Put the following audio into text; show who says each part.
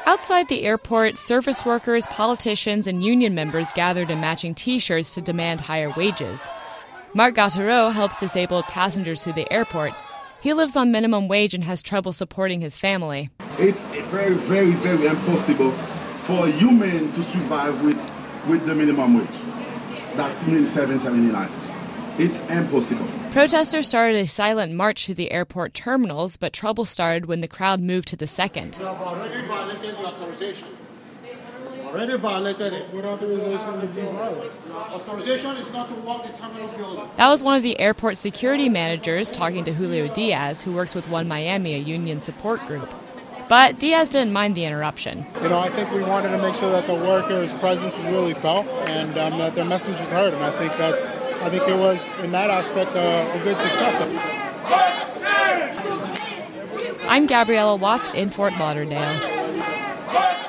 Speaker 1: Outside the airport, service workers, politicians, and union members gathered in matching T-shirts to demand higher wages. Marc Gauthiereau helps disabled passengers through the airport. He lives on minimum wage and has trouble supporting his family.
Speaker 2: It's very, very, very impossible for a human to survive with the minimum wage. That means $7.79. It's impossible.
Speaker 1: Protesters started a silent march to the airport terminals, but trouble started when the crowd moved to the second.
Speaker 3: You have already violated the authorization. Already violated it. What authorization did you violate? Authorization is not to walk the terminal building.
Speaker 1: That was one of the airport security managers talking to Julio Diaz, who works with One Miami, a union support group. But Diaz didn't mind the interruption.
Speaker 4: I think we wanted to make sure that the workers' presence was really felt and that their message was heard. And I think it was, in that aspect, a good success.
Speaker 1: I'm Gabriella Watts in Fort Lauderdale.